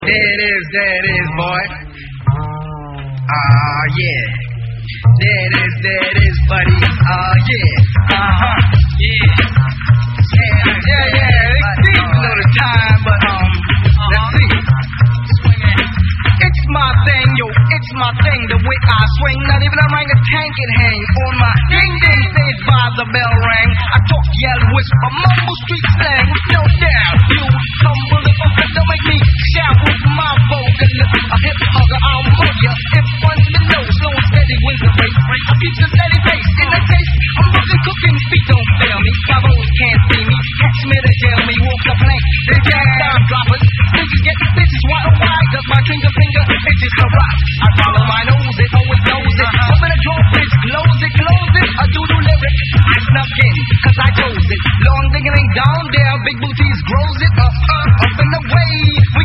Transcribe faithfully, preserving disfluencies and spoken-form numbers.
There it is, there it is, boy. Ah, uh, yeah. There it is, there it is, buddy. Ah, uh, yeah. Uh-huh. Yeah. Yeah, yeah, yeah. It's deep, you know the time, but, um, let's see. It's my thing, yo, it's my thing, the way I swing. Not even a orangutan can hang on my ding-ding stage by the bell ring. I talk, yell, whisper, mumble, street slang. No doubt, you humble the fucker, don't make me shout with my vocal. A hip hugger, I'll move ya. If one's below, slow and steady wins the race. I keep the steady pace in the taste. I'm looking, cooking, feet don't fail me. My bones can't see me, catch me to jail me. Walk the plank, they jack down droppers. Bitches get the bitches, why oh why? Does my finger finger itches the rock? I follow my nose, it always knows it. Open the door, bitch, close it, close it. A doo-doo lyric, I snuck in, cause I chose it. Long dingling down there, big booties grows it. Uh, uh, up in the way.